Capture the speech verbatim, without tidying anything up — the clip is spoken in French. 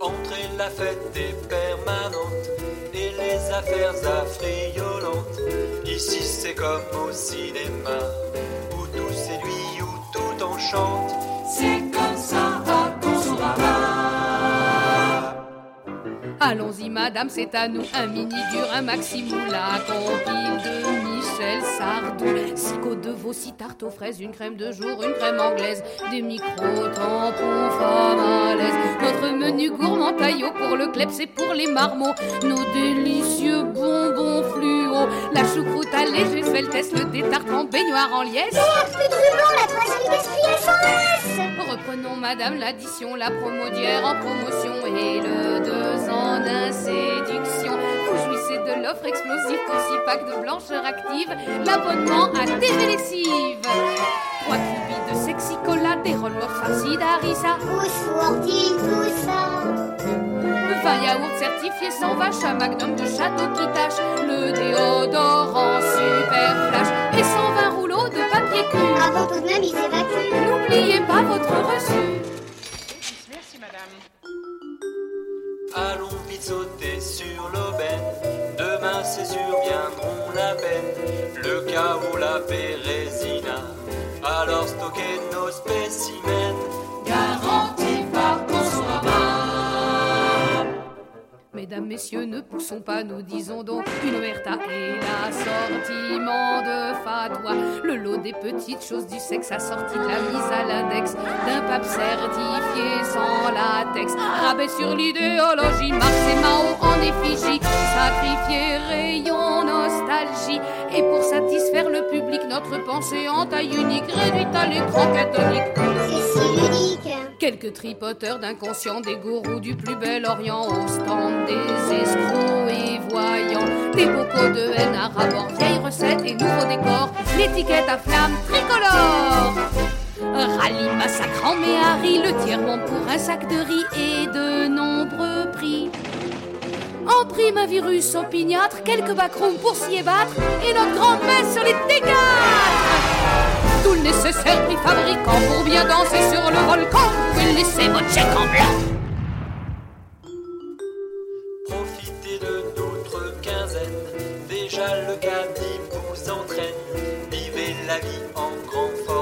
Entrez, la fête est permanente et les affaires affriolantes. Ici c'est comme au cinéma, où tout séduit, où tout enchante. C'est comme ça à Consorama. Allons-y madame, c'est à nous. Un mini dur, un maxi moula, compile de Michel Sardou, six côtes de veau, six tartes aux fraises, une crème de jour, une crème anglaise, des micro-tampons femmes à l'aise. Notre menu gourmand taillot pour le klebs et pour les marmots, nos délicieux bonbons fluo, la choucroute allégée sveltesse, le détarte en baignoire en liesse. Merde, plus de ruban, la troisième gaspillage sans laisse. Reprenons madame l'addition, la promo d'hier en promotion et le deux ans d'inséduction. Vous jouissez de l'offre explosive pour six packs de blancheur active, l'abonnement à T V Lessive. Trois cubis de sexy cola, des rollers farcis d'harissa, Pousse-fortine, tout ça. vingt yaourts certifiés sans vache, un magnum de château qui tâche, le déodorant super flash et cent vingt rouleaux de papier cul. Avant tout de même, ils évacuent. N'oubliez pas votre reçu. Merci madame. Allons vite sauter sur l'aubaine, demain c'est sûr viendront la peine, le cas où la bérésina, alors stocker nos spécimens, garantis par Consorama. Mesdames, messieurs, ne poussons pas, nous disons donc une omerta et l'assortiment de fatwa. Le lot des petites choses du sexe assorti de la mise à l'index d'un pape certifié sans latex. Rabais sur l'idéologie, Marx et Mao en effigie, sacrifié rayon nostalgie. Et pour satisfaire le public, notre pensée en taille unique réduite à l'écran catholique. C'est si ludique. Quelques tripoteurs d'inconscients, des gourous du plus bel Orient, au stand des escrocs et voyants, des bocaux de haine à rabord, vieilles recettes et nouveaux décors, l'étiquette à flamme tricolore. Rallye massacrant mais Harry, le tiers-monde pour un sac de riz et de nombreux prix. En prime un virus opiniâtre, quelques backrooms pour s'y ébattre, et notre grande messe sur les T quatre. Tout le nécessaire prix fabricant pour bien danser sur le volcan. Vous pouvez laisser votre chèque en blanc. Profitez de notre quinzaine, déjà le caddie vous entraîne, vivez la vie en grand fort.